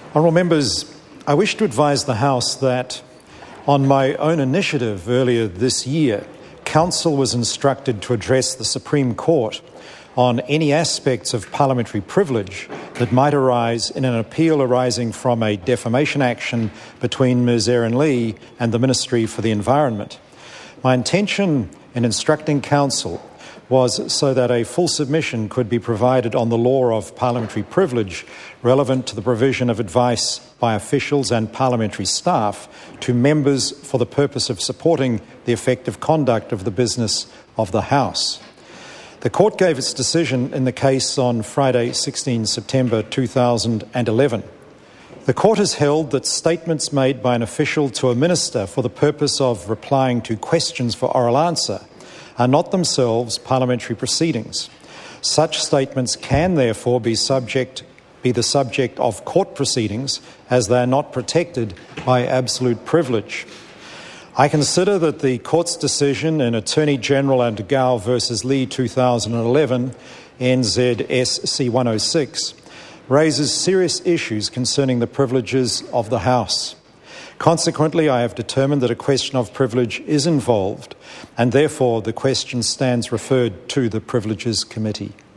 Honourable Members, I wish to advise the House that on my own initiative earlier this year, Council was instructed to address the Supreme Court on any aspects of parliamentary privilege that might arise in an appeal arising from a defamation action between Ms Erin Lee and the Ministry for the Environment. My intention in instructing Council was so that a full submission could be provided on the law of parliamentary privilege relevant to the provision of advice by officials and parliamentary staff to members for the purpose of supporting the effective conduct of the business of the House. The Court gave its decision in the case on Friday, 16 September 2011. The Court has held that statements made by an official to a minister for the purpose of replying to questions for oral answer are not themselves parliamentary proceedings. Such statements can therefore be the subject of court proceedings as they are not protected by absolute privilege. I consider that the Court's decision in Attorney General and Gao v Lee 2011, NZS C106, raises serious issues concerning the privileges of the House. Consequently, I have determined that a question of privilege is involved, and therefore the question stands referred to the Privileges Committee.